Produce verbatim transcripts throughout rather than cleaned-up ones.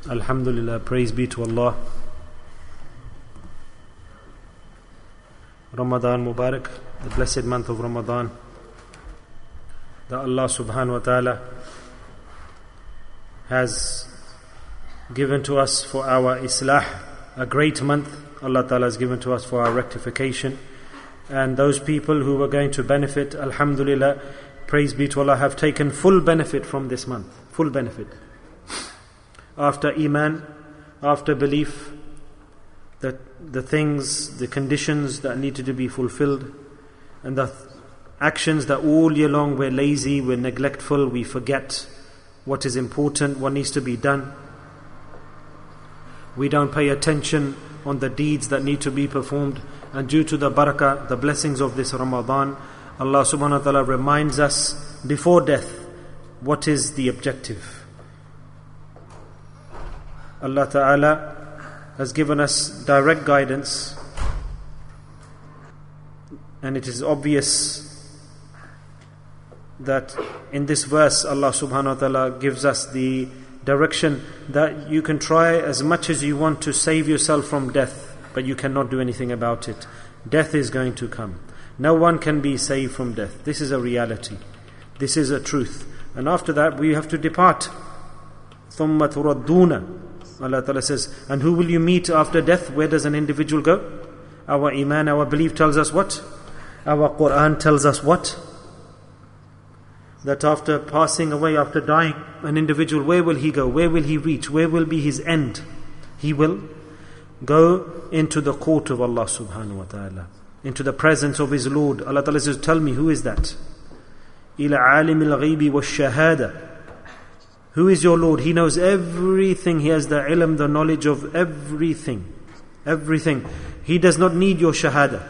Alhamdulillah, praise be to Allah. Ramadan Mubarak, the blessed month of Ramadan, that Allah subhanahu wa ta'ala has given to us for our islah, a great month Allah ta'ala has given to us for our rectification. And those people who were going to benefit, alhamdulillah, praise be to Allah, have taken full benefit from this month, full benefit. After iman, after belief, that the things, the conditions that needed to be fulfilled, and the actions that all year long we're lazy, we're neglectful, we forget what is important, what needs to be done. We don't pay attention on the deeds that need to be performed. And due to the barakah, the blessings of this Ramadan, Allah subhanahu wa ta'ala reminds us before death what is the objective. Allah ta'ala has given us direct guidance, and it is obvious that in this verse Allah subhanahu wa ta'ala gives us the direction that you can try as much as you want to save yourself from death, but you cannot do anything about it. Death is going to come. No one can be saved from death. This is a reality. This is a truth. And after that we have to depart. ثُمَّ تُرَدُّونَ, Allah Ta'ala says, and who will you meet after death? Where does an individual go? Our iman, our belief tells us what? Our Quran tells us what? That after passing away, after dying, an individual, where will he go? Where will he reach? Where will be his end? He will go into the court of Allah subhanahu wa ta'ala, into the presence of his Lord. Allah Ta'ala says, tell me, who is that? إِلَى عَالِمِ الْغَيْبِ وَالشَّهَادَةِ. Who is your Lord? He knows everything. He has the ilm, the knowledge of everything. Everything. He does not need your shahada.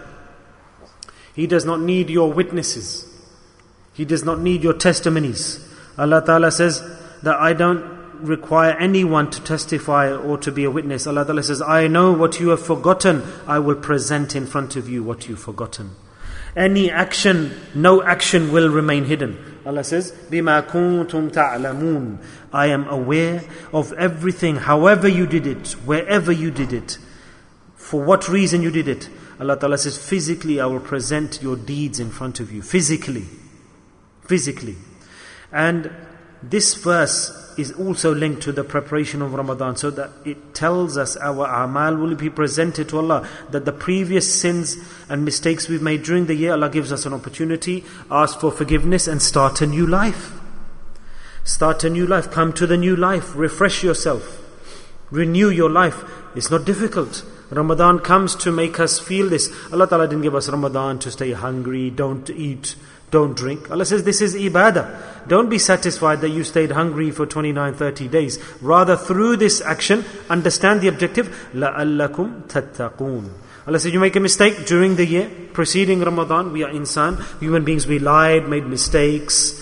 He does not need your witnesses. He does not need your testimonies. Allah Ta'ala says that I don't require anyone to testify or to be a witness. Allah Ta'ala says, I know what you have forgotten. I will present in front of you what you've forgotten. Any action, no action will remain hidden. Allah says, بِمَا كُنْتُمْ تَعْلَمُونَ. I am aware of everything, however you did it, wherever you did it, for what reason you did it. Allah Ta'ala says, physically I will present your deeds in front of you. Physically. Physically. And this verse is also linked to the preparation of Ramadan, so that it tells us our a'mal will be presented to Allah, that the previous sins and mistakes we've made during the year, Allah gives us an opportunity, ask for forgiveness and start a new life. Start a new life, come to the new life, refresh yourself, renew your life. It's not difficult. Ramadan comes to make us feel this. Allah Ta'ala didn't give us Ramadan to stay hungry, don't eat, don't drink. Allah says this is ibadah. Don't be satisfied that you stayed hungry for twenty-nine, thirty days. Rather, through this action, understand the objective. لَأَلَّكُمْ تَتَّقُونَ. Allah says you make a mistake during the year, preceding Ramadan. We are insan, human beings. We lied, made mistakes.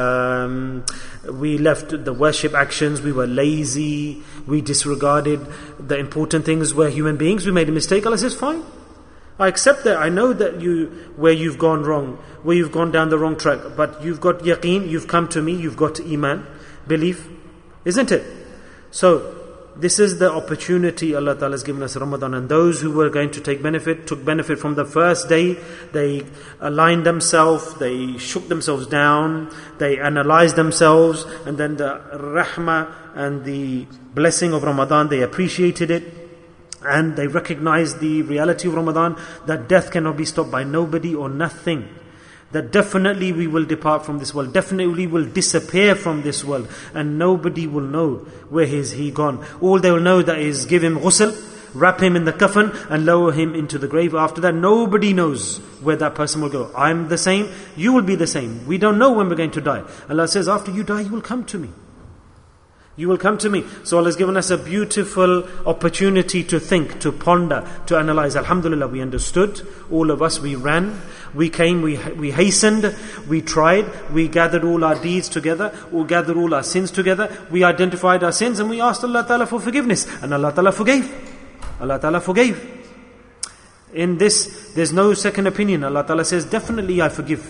Um, we left the worship actions. We were lazy. We disregarded the important things. We're human beings. We made a mistake. Allah says fine. I accept that. I know that you, where you've gone wrong, where you've gone down the wrong track, but you've got yaqeen, you've come to me, you've got iman, belief, isn't it? So, this is the opportunity Allah Ta'ala has given us, Ramadan. And those who were going to take benefit, took benefit from the first day. They aligned themselves, they shook themselves down, they analyzed themselves, and then the rahmah and the blessing of Ramadan, they appreciated it. And they recognize the reality of Ramadan, that death cannot be stopped by nobody or nothing. That definitely we will depart from this world. Definitely we will disappear from this world. And nobody will know where is he gone. All they will know that is give him ghusl, wrap him in the coffin and lower him into the grave. After that, nobody knows where that person will go. I'm the same, you will be the same. We don't know when we're going to die. Allah says, after you die, you will come to me. You will come to me. So Allah has given us a beautiful opportunity to think, to ponder, to analyze. Alhamdulillah, we understood. All of us, we ran, we came, we we hastened, we tried, we gathered all our deeds together, we gathered all our sins together, we identified our sins and we asked Allah Ta'ala for forgiveness. And Allah Ta'ala forgave. Allah Ta'ala forgave. In this, there's no second opinion. Allah Ta'ala says, definitely I forgive.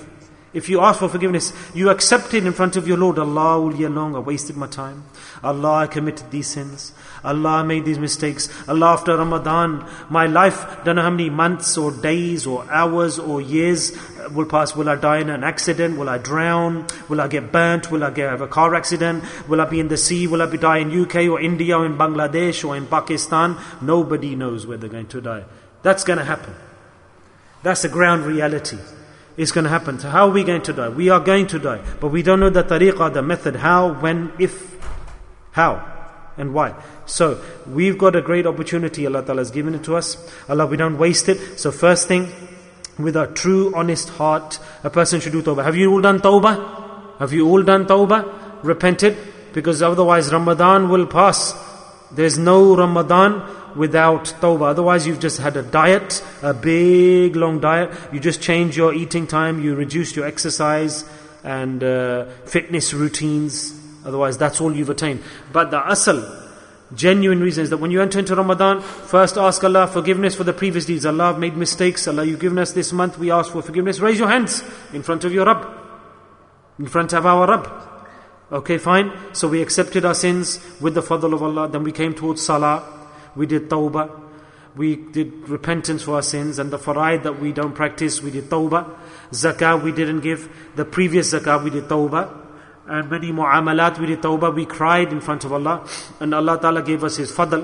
If you ask for forgiveness, you accept it in front of your Lord. Allah, all year long I wasted my time. Allah, I committed these sins. Allah, I made these mistakes. Allah, after Ramadan, my life, don't know how many months or days or hours or years will pass. Will I die in an accident? Will I drown? Will I get burnt? Will I get have a car accident? Will I be in the sea? Will I be die in U K or India or in Bangladesh or in Pakistan? Nobody knows where they're going to die. That's going to happen. That's the ground reality. It's going to happen. So how are we going to die? We are going to die. But we don't know the tariqah, the method, how, when, if, how, and why. So we've got a great opportunity. Allah Ta'ala has given it to us. Allah, we don't waste it. So first thing, with a true, honest heart, a person should do tawbah. Have you all done tawbah? Have you all done tawbah? Repented? Because otherwise Ramadan will pass. There's no Ramadan without tawbah. Otherwise you've just had a diet, a big long diet. You just change your eating time, you reduce your exercise and uh, fitness routines. Otherwise that's all you've attained. But the asal, genuine reason is that when you enter into Ramadan, first ask Allah forgiveness for the previous deeds. Allah, I've made mistakes. Allah, you've given us this month, we ask for forgiveness. Raise your hands in front of your Rabb, in front of our Rabb. Okay, fine. So we accepted our sins with the fadl of Allah. Then we came towards salah. We did tawbah. We did repentance for our sins. And the faraid that we don't practice, we did tawbah. Zakah we didn't give. The previous zakah we did tawbah. And many mu'amalat we did tawbah. We cried in front of Allah. And Allah Ta'ala gave us His fadl.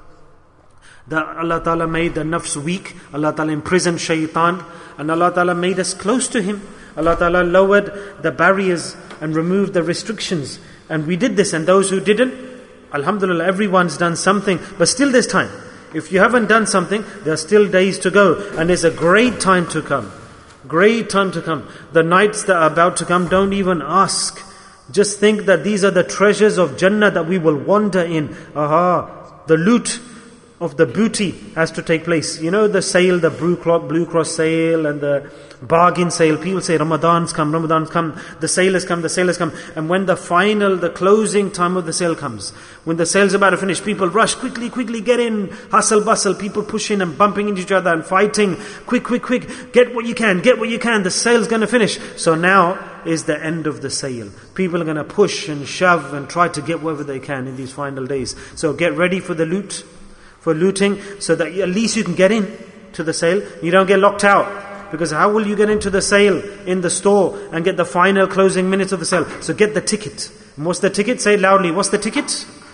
That Allah Ta'ala made the nafs weak. Allah Ta'ala imprisoned shaitan. And Allah Ta'ala made us close to Him. Allah Ta'ala lowered the barriers and removed the restrictions. And we did this. And those who didn't, Alhamdulillah, everyone's done something. But still there's time. If you haven't done something, there are still days to go. And there's a great time to come. Great time to come. The nights that are about to come, don't even ask. Just think that these are the treasures of Jannah that we will wander in. Aha, the loot of the booty has to take place. You know the sale, the Blue Cross, Blue Cross sale and the bargain sale. People say Ramadan's come, Ramadan's come, the sale has come, the sale has come. And when the final, the closing time of the sale comes, when the sale's about to finish, people rush, quickly, quickly, get in, hustle, bustle, people pushing and bumping into each other and fighting, quick, quick, quick, get what you can, get what you can, the sale's going to finish. So now is the end of the sale. People are going to push and shove and try to get whatever they can in these final days. So get ready for the loot, for looting, so that at least you can get in to the sale. You don't get locked out. Because how will you get into the sale in the store and get the final closing minutes of the sale? So get the ticket. And what's the ticket? Say it loudly. What's the ticket?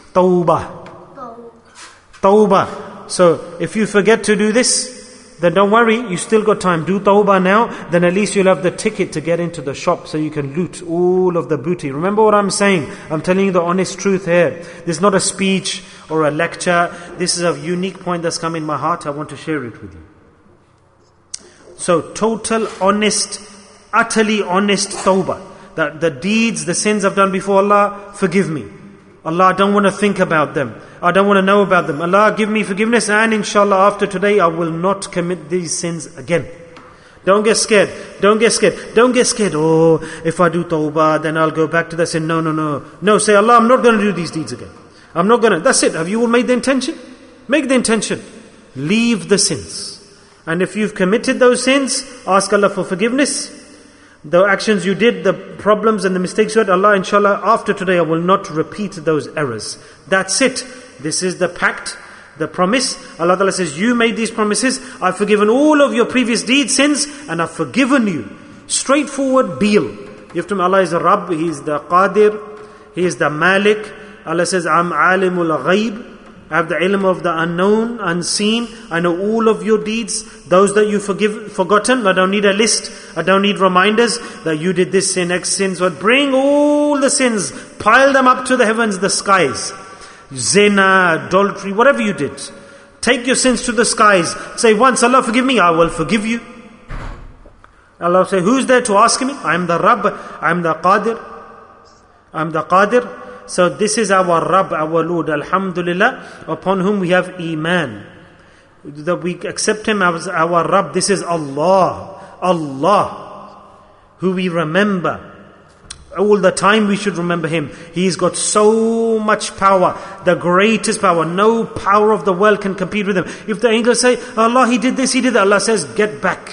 Tawbah. Tawbah. So if you forget to do this, then don't worry. You still got time. Do tawbah now. Then at least you'll have the ticket to get into the shop so you can loot all of the booty. Remember what I'm saying? I'm telling you the honest truth here. This is not a speech or a lecture. This is a unique point that's come in my heart. I want to share it with you. So total, honest, utterly honest tawbah. That the deeds, the sins I've done before Allah, forgive me. Allah, I don't want to think about them. I don't want to know about them. Allah, give me forgiveness, and inshallah after today I will not commit these sins again. Don't get scared. Don't get scared. Don't get scared. Oh, if I do tawbah, then I'll go back to that sin. No, no, no. No, say, Allah, I'm not going to do these deeds again. I'm not going to. That's it. Have you all made the intention? Make the intention. Leave the sins. And if you've committed those sins, ask Allah for forgiveness. The actions you did, the problems and the mistakes you had, Allah, inshallah, after today I will not repeat those errors. That's it. This is the pact, the promise. Allah Ta'ala says, you made these promises. I've forgiven all of your previous deeds, sins, and I've forgiven you. Straightforward bil. You have to know Allah is the Rabb, He is the Qadir, He is the Malik. Allah says, I'm alimul ghaib. I have the ilm of the unknown, unseen. I know all of your deeds. Those that you forgive, forgotten. I don't need a list. I don't need reminders that you did this sin, X sins. But bring all the sins. Pile them up to the heavens, the skies. Zina, adultery, whatever you did. Take your sins to the skies. Say, once Allah forgive me, I will forgive you. Allah will say, who's there to ask me? I am the Rabb. I am the Qadir. I am the Qadir. So this is our Rabb, our Lord, Alhamdulillah, upon whom we have Iman. That we accept Him as our Rabb. This is Allah. Allah. Who we remember. All the time we should remember Him. He's got so much power. The greatest power. No power of the world can compete with Him. If the angels say, Allah, He did this, He did that. Allah says, get back.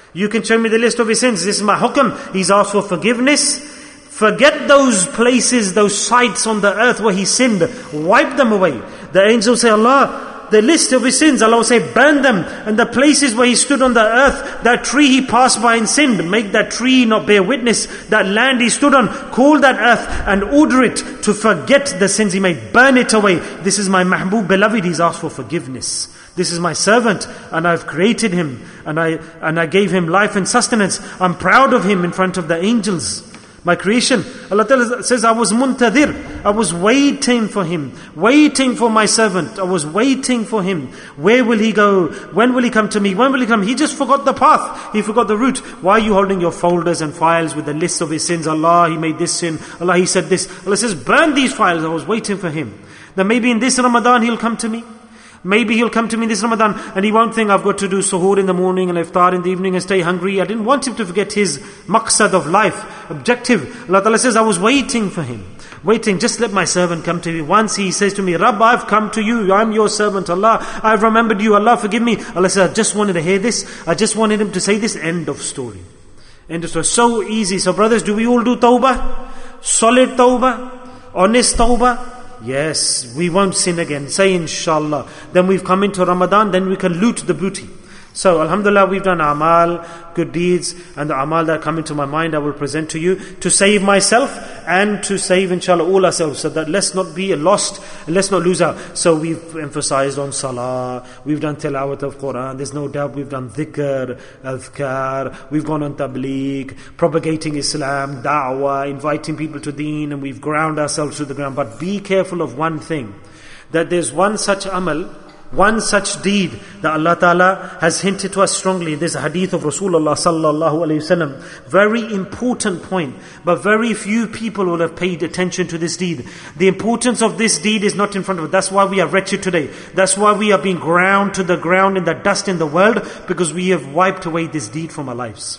You can show me the list of his sins. This is my hukm. He's asked for forgiveness. Forget those places, those sites on the earth where he sinned. Wipe them away. The angels say, Allah, the list of his sins, Allah will say, burn them. And the places where he stood on the earth, that tree he passed by and sinned, make that tree not bear witness. That land he stood on, call that earth and order it to forget the sins he made. Burn it away. This is my mahbub, beloved. He's asked for forgiveness. This is my servant, and I've created him, and I and I gave him life and sustenance. I'm proud of him in front of the angels. My creation. Allah Ta'ala says, I was muntadir. I was waiting for him. Waiting for my servant. I was waiting for him. Where will he go? When will he come to me? When will he come? He just forgot the path. He forgot the route. Why are you holding your folders and files with the list of his sins? Allah, he made this sin. Allah, he said this. Allah says, burn these files. I was waiting for him. Then maybe in this Ramadan he'll come to me. Maybe he'll come to me this Ramadan and he won't think I've got to do suhoor in the morning and iftar in the evening and stay hungry. I didn't want him to forget his maqsad of life, objective. Allah Ta'ala says, I was waiting for him. Waiting, just let my servant come to me. Once he says to me, Rabb, I've come to you. I'm your servant. Allah, I've remembered you. Allah, forgive me. Allah says, I just wanted to hear this. I just wanted him to say this. End of story. End of story. So easy. So brothers, do we all do tawbah? Solid tawbah? Honest tawbah? Yes, we won't sin again. Say inshallah. Then we've come into Ramadan, then we can loot the booty. So alhamdulillah, we've done amal, good deeds, and the amal that come into my mind I will present to you to save myself and to save inshallah all ourselves, so that let's not be lost and let's not lose out. So we've emphasized on salah, we've done tilawat of Quran, there's no doubt we've done dhikr, adhkar, we've gone on tabligh, propagating Islam, da'wah, inviting people to deen, and we've ground ourselves to the ground. But be careful of one thing, that there's one such amal, one such deed that Allah Ta'ala has hinted to us strongly. There's a hadith of Rasulullah Sallallahu Alaihi Wasallam. Very important point, but very few people will have paid attention to this deed. The importance of this deed is not in front of us. That's why we are wretched today. That's why we are being ground to the ground in the dust in the world, because we have wiped away this deed from our lives.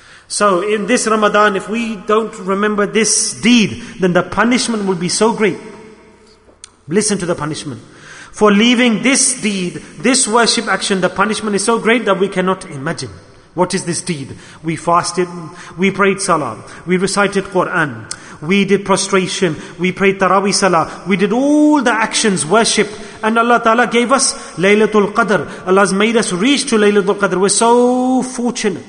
So in this Ramadan, if we don't remember this deed, then the punishment will be so great. Listen to the punishment. For leaving this deed, this worship action, the punishment is so great that we cannot imagine. What is this deed? We fasted, we prayed salah, we recited Quran, we did prostration, we prayed Taraweeh salah, we did all the actions, worship, and Allah Ta'ala gave us Laylatul Qadr. Allah has made us reach to Laylatul Qadr. We're so fortunate.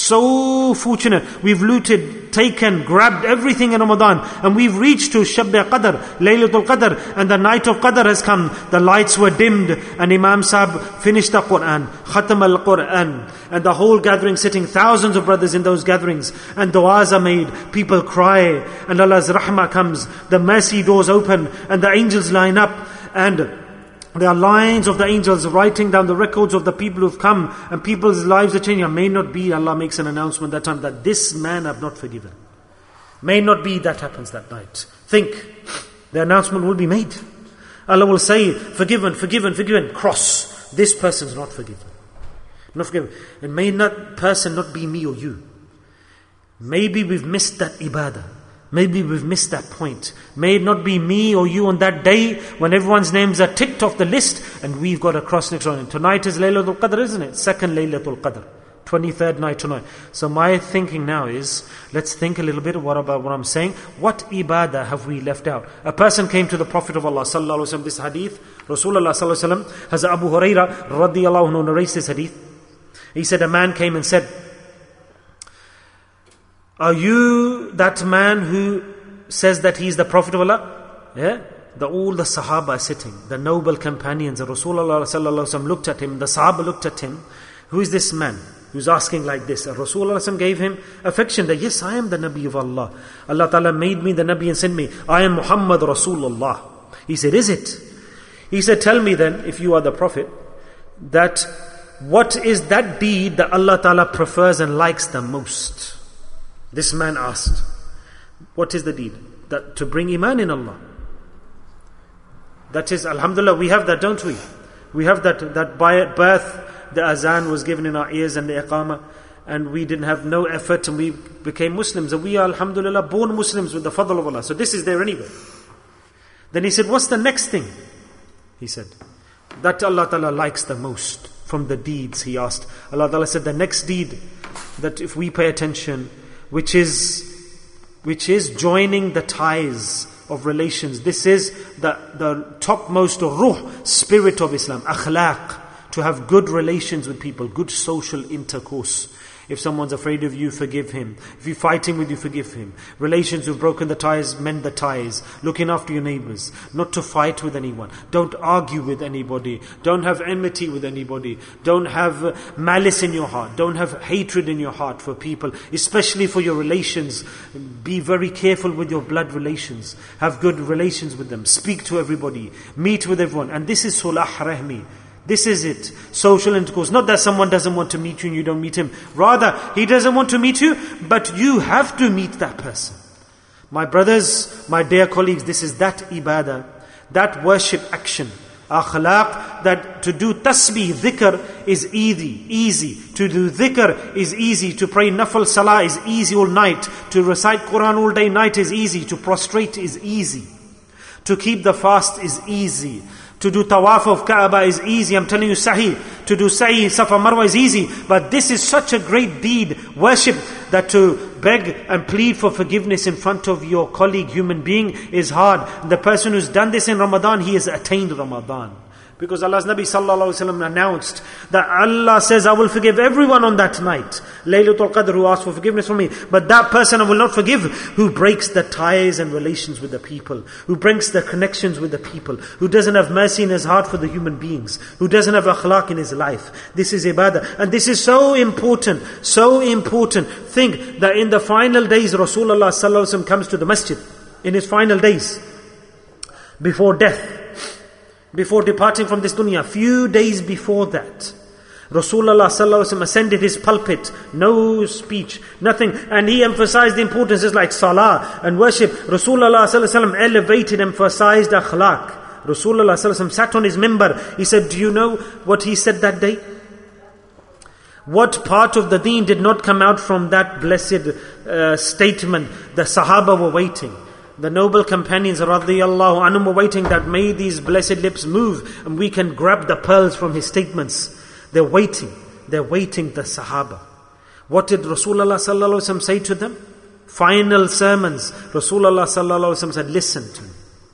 So fortunate. We've looted, taken, grabbed everything in Ramadan, and we've reached to Shab Qadr, Laylatul Qadr, and the night of Qadr has come. The lights were dimmed, and Imam Sahib finished the Quran, Khatam al-Quran, and the whole gathering sitting, thousands of brothers in those gatherings, and du'as are made, people cry, and Allah's rahmah comes, the mercy doors open, and the angels line up, and there are lines of the angels writing down the records of the people who've come, and people's lives are changing. May not be, Allah makes an announcement that time, that this man I've not forgiven. May not be that happens that night. Think, the announcement will be made. Allah will say, forgiven, forgiven, forgiven, cross. This person's not forgiven. Not forgiven. And may that person not be me or you. Maybe we've missed that ibadah. Maybe we've missed that point. May it not be me or you on that day when everyone's names are ticked off the list and we've got a cross next to it. Tonight is Laylatul Qadr, isn't it? Second Laylatul Qadr. twenty-third night tonight. So my thinking now is, let's think a little bit what about what I'm saying. What ibadah have we left out? A person came to the Prophet of Allah Sallallahu Alaihi Wasallam, this hadith, Rasulullah Sallallahu Alaihi Wasallam, has Abu Hurairah radiyallahu anhu narrates this hadith. He said, a man came and said, are you that man who says that he is the Prophet of Allah? Yeah? The, all the Sahaba are sitting, the noble companions. The Rasulullah Sallallahu Alaihi Wasallam looked at him, the Sahaba looked at him. Who is this man who's asking like this? And Rasulullah Sallallahu Alaihi Wasallam gave him affection that yes, I am the Nabi of Allah. Allah Ta'ala made me the Nabi and sent me. I am Muhammad Rasulullah. He said, is it? He said, tell me then, if you are the Prophet, that what is that deed that Allah Ta'ala prefers and likes the most? This man asked, what is the deed? That to bring iman in Allah. That is, alhamdulillah, we have that, don't we? We have that, that by birth, the azan was given in our ears and the iqamah, and we didn't have no effort and we became Muslims. And we are, alhamdulillah, born Muslims with the fadl of Allah. So this is there anyway. Then he said, what's the next thing? He said, that Allah Ta'ala likes the most from the deeds, he asked. Allah Ta'ala said, the next deed that if we pay attention, which is which is joining the ties of relations. This is the, the topmost ruh, spirit of Islam, akhlaq, to have good relations with people, good social intercourse. If someone's afraid of you, forgive him. If you're fighting with you, forgive him. Relations who've broken the ties, mend the ties. Looking after your neighbors. Not to fight with anyone. Don't argue with anybody. Don't have enmity with anybody. Don't have uh, malice in your heart. Don't have hatred in your heart for people. Especially for your relations. Be very careful with your blood relations. Have good relations with them. Speak to everybody. Meet with everyone. And this is sulah rahmi. This is it. Social intercourse. Not that someone doesn't want to meet you and you don't meet him. Rather, he doesn't want to meet you, but you have to meet that person. My brothers, my dear colleagues, this is that ibadah, that worship action, akhlaq, that to do tasbih, dhikr is easy, easy. To do dhikr is easy. To pray nafal salah is easy all night. To recite Quran all day, night is easy. To prostrate is easy. To keep the fast is easy. To do tawaf of Kaaba is easy. I'm telling you, Sahih. To do Sa'i, Safa, Marwa is easy. But this is such a great deed, worship, that to beg and plead for forgiveness in front of your colleague, human being, is hard. The person who's done this in Ramadan, he has attained Ramadan. Because Allah's Nabi sallallahu alaihi wasallam announced that Allah says, I will forgive everyone on that night. Laylatul Qadr, who asks for forgiveness from me. But that person I will not forgive who breaks the ties and relations with the people. Who breaks the connections with the people. Who doesn't have mercy in his heart for the human beings. Who doesn't have akhlaq in his life. This is ibadah. And this is so important. So important. Think that in the final days, Rasulullah sallallahu alaihi wasallam comes to the masjid. In his final days. Before death. Before departing from this dunya, few days before that, Rasulullah sallallahu alaihi wasallam ascended his pulpit, no speech, nothing, and he emphasized the importance, just like salah and worship. Rasulullah sallallahu alaihi wasallam elevated, emphasized akhlaq. Rasulullah sallallahu alaihi wasallam sat on his mimbar. He said, do you know what he said that day? What part of the deen did not come out from that blessed uh, statement? The Sahaba were waiting. The noble companions radiyallahu anhum were waiting that may these blessed lips move and we can grab the pearls from his statements. They're waiting. They're waiting, the Sahaba. What did Rasulullah sallallahu alaihi wasallam say to them? Final sermons. Rasulullah sallallahu alaihi wasallam said, listen to me.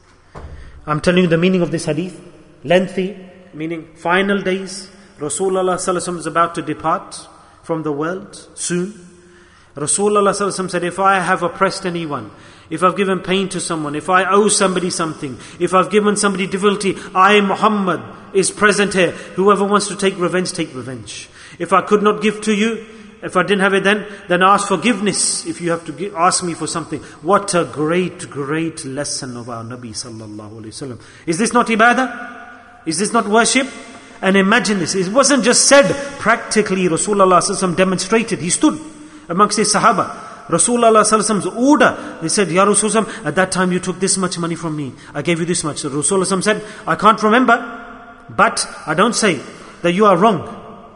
I'm telling you the meaning of this hadith. Lengthy, meaning final days. Rasulullah sallallahu alaihi wasallam is about to depart from the world soon. Rasulullah sallallahu alaihi wasallam said, if I have oppressed anyone, if I've given pain to someone, if I owe somebody something, if I've given somebody difficulty, I, Muhammad, is present here. Whoever wants to take revenge, take revenge. If I could not give to you, if I didn't have it then, then ask forgiveness if you have to give, ask me for something. What a great, great lesson of our Nabi sallallahu alaihi wasallam. Is this not ibadah? Is this not worship? And imagine this. It wasn't just said. Practically, Rasulullah sallallahu alaihi wasallam demonstrated. He stood amongst his Sahaba. Rasulullah sallallahu alaihi wasallam's order. They said, Ya Rasulullah, at that time you took this much money from me. I gave you this much. So Rasulullah said, I can't remember, but I don't say that you are wrong.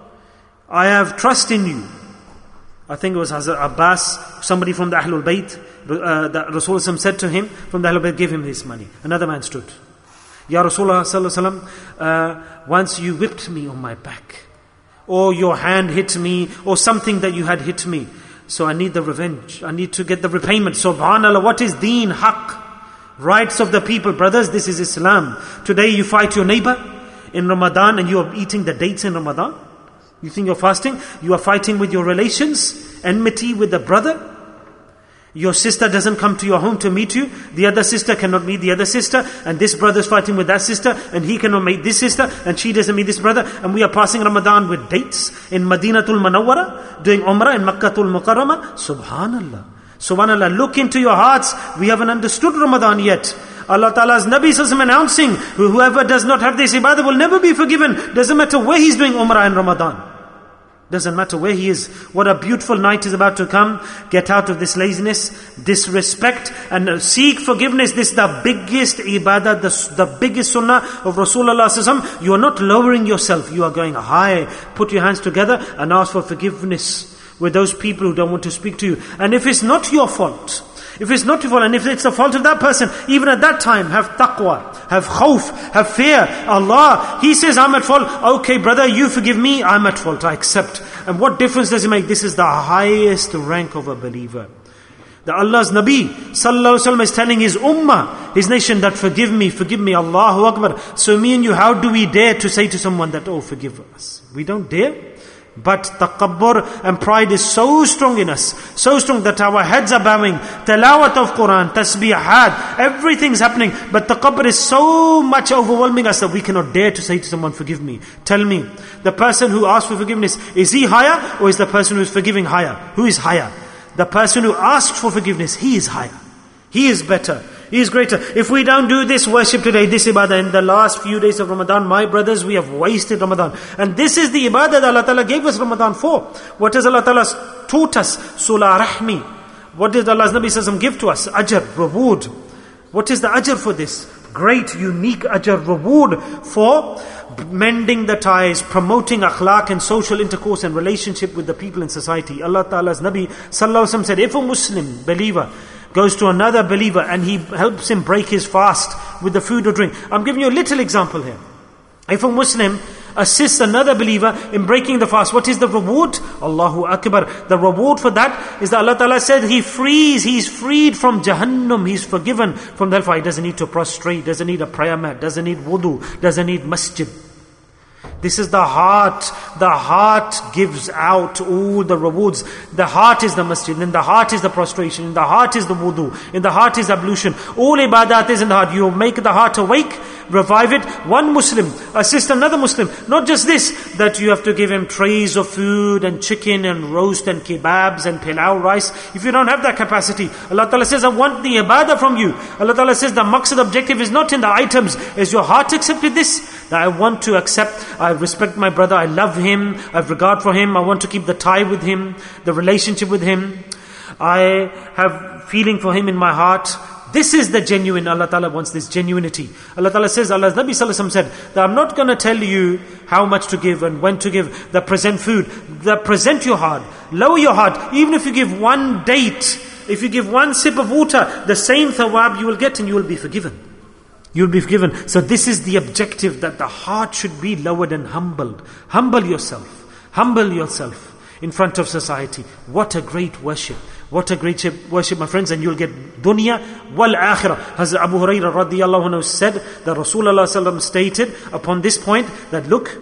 I have trust in you. I think it was Hazrat Abbas, somebody from the Ahlul Bayt, uh, that Rasulullah said to him, from the Ahlul Bayt, give him this money. Another man stood. Ya Rasulullah sallallahu alaihi wasallam, uh, once you whipped me on my back, or your hand hit me, or something that you had hit me. So I need the revenge. I need to get the repayment. Subhanallah, what is deen, haqq? Rights of the people. Brothers, this is Islam. Today you fight your neighbor in Ramadan and you are eating the dates in Ramadan. You think you're fasting? You are fighting with your relations. Enmity with the brother. Your sister doesn't come to your home to meet you. The other sister cannot meet the other sister. And this brother is fighting with that sister. And he cannot meet this sister. And she doesn't meet this brother. And we are passing Ramadan with dates in Madinatul Manawwara, doing Umrah in Makkatul Mukarramah. Subhanallah. Subhanallah. Look into your hearts. We haven't understood Ramadan yet. Allah Ta'ala's Nabi Sallallahu announcing, whoever does not have this ibadah will never be forgiven. Doesn't matter where he's doing Umrah in Ramadan. Doesn't matter where he is. What a beautiful night is about to come. Get out of this laziness, disrespect, and seek forgiveness. This is the biggest ibadah, the, the biggest sunnah of Rasulullah sallallahu alaihi wasallam. You are not lowering yourself. You are going high. Put your hands together and ask for forgiveness with those people who don't want to speak to you. And if it's not your fault, If it's not your fault, and if it's the fault of that person, even at that time, have taqwa, have khawf, have fear. Allah, He says, I'm at fault. Okay, brother, you forgive me, I'm at fault, I accept. And what difference does it make? This is the highest rank of a believer. That Allah's Nabi Sallallahu Alaihi Wasallam is telling His ummah, His nation, that forgive me, forgive me, Allahu Akbar. So me and you, how do we dare to say to someone that, oh, forgive us? We don't dare. But takabbur and pride is so strong in us, so strong that our heads are bowing, tilawat of Quran, tasbihat, everything's happening. But takabbur is so much overwhelming us that we cannot dare to say to someone, forgive me. Tell me, the person who asks for forgiveness, is he higher or is the person who is forgiving higher? Who is higher? The person who asks for forgiveness, he is higher. He is better. He is greater. If we don't do this worship today, this ibadah in the last few days of Ramadan, my brothers, we have wasted Ramadan. And this is the ibadah that Allah Ta'ala gave us Ramadan for. What has Allah Ta'ala taught us? Sula Rahmi. What did Allah's Nabi Sallallahu Alaihi Wasallam give to us? Ajr, reward. What is the ajr for this? Great, unique ajr, reward for mending the ties, promoting akhlaq and social intercourse and relationship with the people in society. Allah Ta'ala's Nabi Sallallahu Alaihi Wasallam said, if a Muslim believer goes to another believer and he helps him break his fast with the food or drink. I'm giving you a little example here. If a Muslim assists another believer in breaking the fast, what is the reward? Allahu Akbar. The reward for that is that Allah Ta'ala said He frees, He's freed from Jahannam, He's forgiven from the hellfire. He doesn't need to prostrate, doesn't need a prayer mat, doesn't need wudu, doesn't need masjid. This is the heart. The heart gives out all the rewards. The heart is the masjid. In the heart is the prostration. In the heart is the wudu. In the heart is ablution. All ibadat is in the heart. You make the heart awake, revive it. One Muslim assist another Muslim. Not just this, that you have to give him trays of food and chicken and roast and kebabs and pilau rice. If you don't have that capacity, Allah Ta'ala says, I want the ibadah from you. Allah Ta'ala says the maqsad objective is not in the items. Is your heart accepted this? That I want to accept, I respect my brother, I love him, I have regard for him, I want to keep the tie with him, the relationship with him. I have feeling for him in my heart. This is the genuine. Allah Ta'ala wants this genuinity. Allah Ta'ala says, Allah's Nabi Sallallahu Alaihi Wasallam said, that I'm not going to tell you how much to give and when to give. That present food, that present your heart, lower your heart. Even if you give one date, if you give one sip of water, the same thawab you will get and you will be forgiven. You'll be forgiven. So this is the objective, that the heart should be lowered and humbled. Humble yourself. Humble yourself in front of society. What a great worship. What a great worship, my friends. And you'll get dunya wal akhirah. Hazrat Abu Hurairah radiyallahu anhu said that Rasulullah sallallahu alaihi wasallam stated upon this point that, look,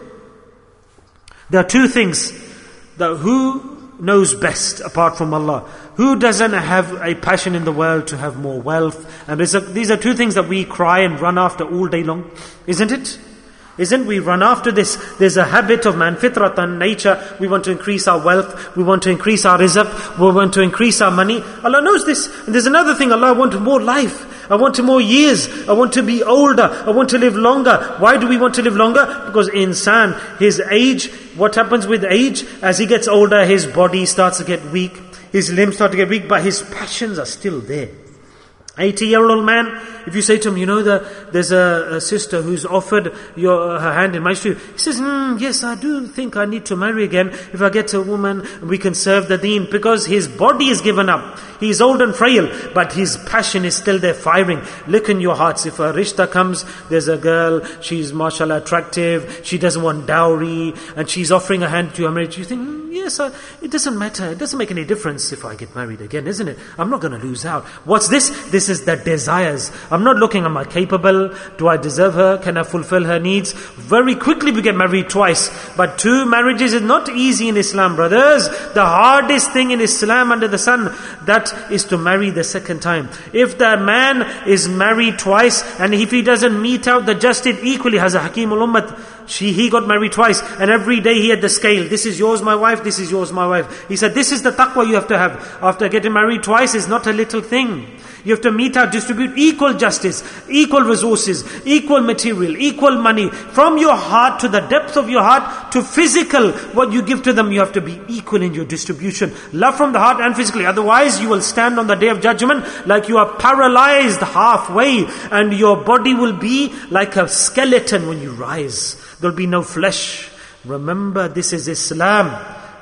there are two things. That who knows best apart from Allah? Who doesn't have a passion in the world to have more wealth? And a, these are two things that we cry and run after all day long. Isn't it? Isn't we run after this? There's a habit of man, fitratan, nature. We want to increase our wealth. We want to increase our rizq. We want to increase our money. Allah knows this. And there's another thing. Allah wants more life. I want more years. I want to be older. I want to live longer. Why do we want to live longer? Because insan, his age, what happens with age? As he gets older, his body starts to get weak. His limbs start to get weak, but his passions are still there. eighty-year-old man, if you say to him, you know, the, there's a, a sister who's offered your her hand in marriage to you. He says, hmm, yes, I do think I need to marry again. If I get a woman, we can serve the deen. Because his body is given up. He is old and frail, but his passion is still there firing. Look in your hearts. If a rishta comes, there's a girl, she's mashallah attractive, she doesn't want dowry, and she's offering a hand to your marriage. You think, hmm, yes, I, it doesn't matter. It doesn't make any difference if I get married again, isn't it? I'm not going to lose out. What's this? This is the desires. I'm not looking, am I capable? Do I deserve her? Can I fulfill her needs? Very quickly we get married twice. But two marriages is not easy in Islam, brothers. The hardest thing in Islam under the sun, that is to marry the second time. If the man is married twice, and if he doesn't meet out the justice equally, has a Hakimul Ummat, she, he got married twice, and every day he had the scale. This is yours, my wife. This is yours, my wife. He said, this is the taqwa you have to have. After getting married twice is not a little thing. You have to meet out, distribute equal justice, equal resources, equal material, equal money. From your heart to the depth of your heart to physical, what you give to them, you have to be equal in your distribution. Love from the heart and physically. Otherwise, you will stand on the day of judgment like you are paralyzed halfway, and your body will be like a skeleton when you rise. There will be no flesh. Remember, this is Islam.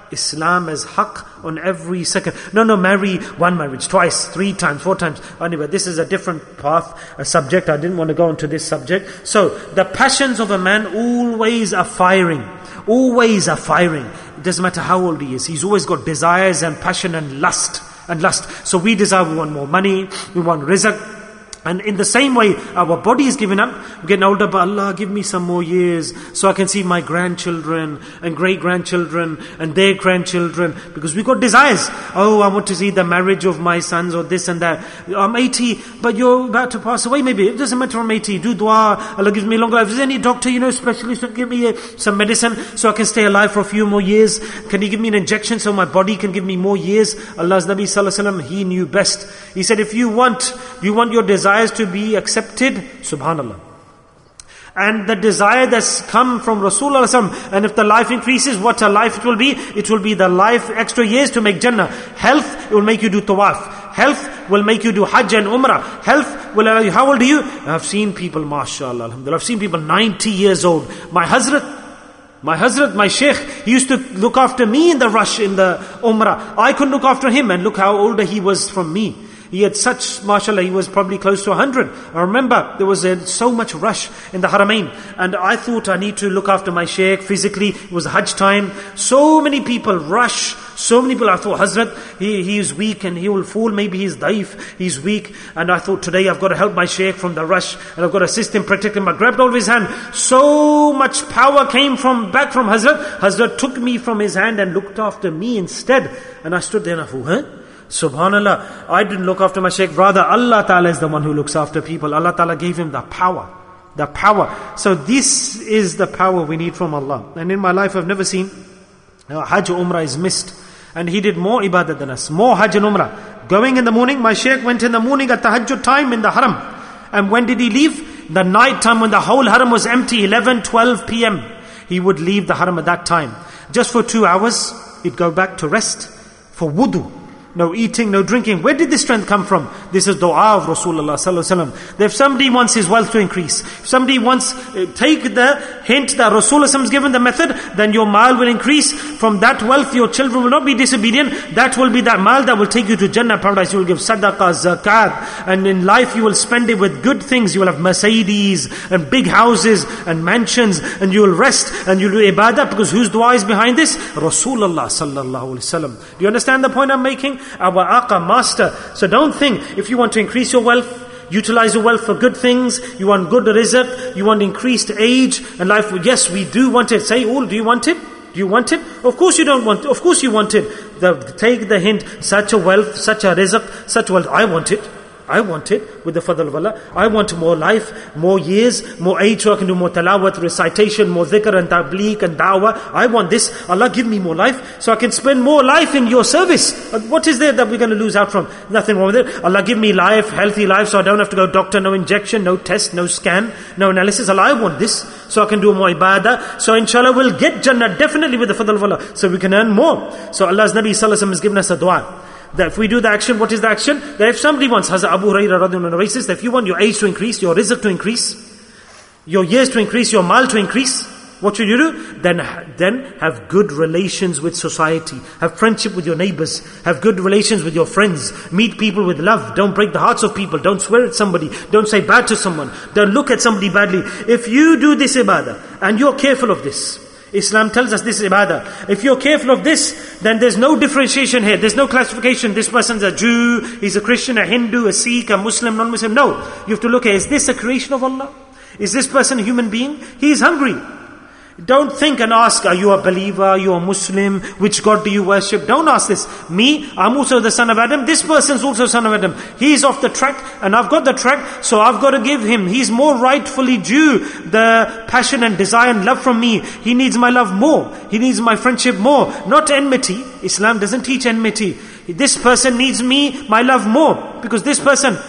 Islam as haqq on every second. No, no, marry one marriage, twice, three times, four times. Anyway, this is a different path, a subject. I didn't want to go into this subject. So, the passions of a man always are firing. Always are firing. It doesn't matter how old he is. He's always got desires and passion and lust. And lust. So we desire, we want more money, we want rizq. And in the same way, our body is giving up. We're getting older, but Allah, give me some more years so I can see my grandchildren and great-grandchildren and their grandchildren. Because we've got desires. Oh, I want to see the marriage of my sons or this and that. I'm eighty, but you're about to pass away maybe. It doesn't matter, I'm eighty. Do dua, Allah gives me longer life. Is there any doctor, you know, specialist who can give me some medicine so I can stay alive for a few more years? Can he give me an injection so my body can give me more years? Allah's Nabi Sallallahu Alaihi Wasallam, he knew best. He said, if you want, you want your desire to be accepted, subhanallah. And the desire that's come from Rasulullah, and if the life increases, what a life it will be? It will be the life, extra years to make Jannah. Health, it will make you do tawaf. Health will make you do Hajj and Umrah. Health will allow you, how old are you? I've seen people, mashallah, alhamdulillah, I've seen people ninety years old. My Hazrat, My Hazrat, my Sheikh, he used to look after me in the rush, in the Umrah. I couldn't look after him, and look how older he was from me. He had such, mashallah, he was probably close to a hundred. I remember there was a, so much rush in the Haramain. And I thought I need to look after my Shaykh physically. It was Hajj time. So many people rush. So many people, I thought, Hazrat, he, he is weak and he will fall. Maybe he's daif, he's weak. And I thought, today I've got to help my Shaykh from the rush. And I've got to assist him, protect him. I grabbed hold of his hand. So much power came from back from Hazrat. Hazrat took me from his hand and looked after me instead. And I stood there and I thought, huh? Subhanallah, I didn't look after my Shaykh. Rather, Allah Ta'ala is the one who looks after people. Allah Ta'ala gave him the power. The power. So this is the power we need from Allah. And in my life I've never seen uh, Hajj or Umrah is missed. And he did more ibadah than us. More Hajj and Umrah. Going in the morning, my Shaykh went in the morning at Tahajjud time in the Haram. And when did he leave? The night time when the whole Haram was empty, eleven, twelve p.m. He would leave the Haram at that time. Just for two hours, he'd go back to rest for wudu. No eating, no drinking. Where did this strength come from? This is dua of Rasulullah sallallahu alaihi wasallam. That if somebody wants his wealth to increase, if somebody wants, uh, take the hint that Rasulullah has given the method, then your mal will increase. From that wealth, your children will not be disobedient. That will be that mal that will take you to Jannah, paradise. You will give sadaqah, zakat, and in life you will spend it with good things. You will have Mercedes and big houses and mansions, and you will rest and you will do ibadah, because whose dua is behind this? Rasulullah sallallahu alaihi wasallam. Do you understand the point I'm making? Our Aqa, master. So don't think, if you want to increase your wealth, utilize your wealth for good things, you want good rizq, you want increased age and life. Yes, we do want it. Say, all, do you want it? Do you want it? Of course you don't want it. Of course you want it. The, take the hint, such a wealth, such a rizq, such wealth. I want it. I want it with the fadl of Allah. I want more life, more years, more age so I can do more tilawat, recitation, more dhikr and tabligh and da'wah. I want this. Allah give me more life so I can spend more life in your service. What is there that we're going to lose out from? Nothing wrong with it. Allah give me life, healthy life, so I don't have to go doctor, no injection, no test, no scan, no analysis. Allah, I want this so I can do more ibadah. So inshallah we'll get Jannah definitely with the fadl of Allah. So we can earn more. So Allah's Nabi Sallallahu Alaihi Wasallam has given us a dua. That if we do the action, what is the action? That if somebody wants, Hazrat Abu Hurairah radhiyallahu anhu narrates, that if you want your age to increase, your rizq to increase, your years to increase, your mal to increase, what should you do? Then, then have good relations with society. Have friendship with your neighbors. Have good relations with your friends. Meet people with love. Don't break the hearts of people. Don't swear at somebody. Don't say bad to someone. Don't look at somebody badly. If you do this ibadah, and you're careful of this, Islam tells us this is ibadah. If you're careful of this, then there's no differentiation here. There's no classification. This person's a Jew, he's a Christian, a Hindu, a Sikh, a Muslim, non-Muslim. No. You have to look at, is this a creation of Allah? Is this person a human being? He is hungry. Don't think and ask, are you a believer? Are you a Muslim? Which God do you worship? Don't ask this. Me, I'm also the son of Adam. This person's also son of Adam. He's off the track and I've got the track, so I've got to give him. He's more rightfully due the passion and desire and love from me. He needs my love more. He needs my friendship more. Not enmity. Islam doesn't teach enmity. This person needs me, my love more. Because this person,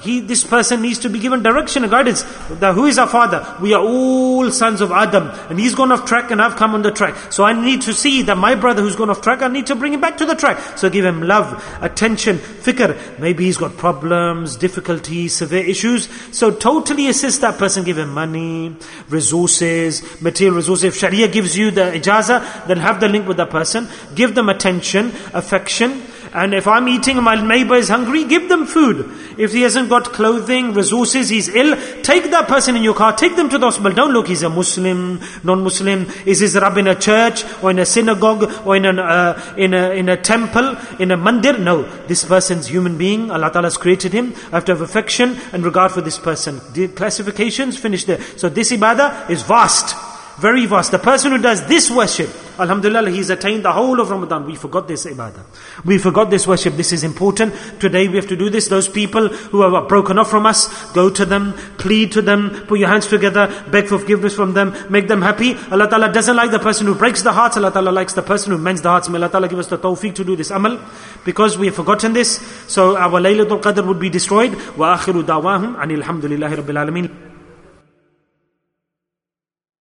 he, this person needs to be given direction and guidance. The, who is our father? We are all sons of Adam, and he's gone off track and I've come on the track. So I need to see that my brother who's gone off track, I need to bring him back to the track. So give him love, attention, fikr. Maybe he's got problems, difficulties, severe issues. So totally assist that person. Give him money, resources, material resources. If Sharia gives you the ijazah, then have the link with that person. Give them attention, affection. And if I'm eating and my neighbor is hungry, give them food. If he hasn't got clothing, resources, he's ill, take that person in your car, take them to the hospital. Don't look, he's a Muslim, non-Muslim. Is his Rabb in a church or in a synagogue or in, an, uh, in, a, in a temple, in a mandir? No, this person's human being. Allah Ta'ala has created him. I have to have affection and regard for this person. The classifications, finish there. So this ibadah is vast. Very vast. The person who does this worship, alhamdulillah, he's attained the whole of Ramadan. We forgot this ibadah. We forgot this worship. This is important. Today we have to do this. Those people who are broken off from us, go to them, plead to them, put your hands together, beg for forgiveness from them, make them happy. Allah Ta'ala doesn't like the person who breaks the hearts. Allah Ta'ala likes the person who mends the hearts. May Allah Ta'ala give us the tawfiq to do this amal. Because we have forgotten this, so our Laylatul Qadr would be destroyed. Wa akhiru da'wahum anil hamdulillahi rabbil alameen.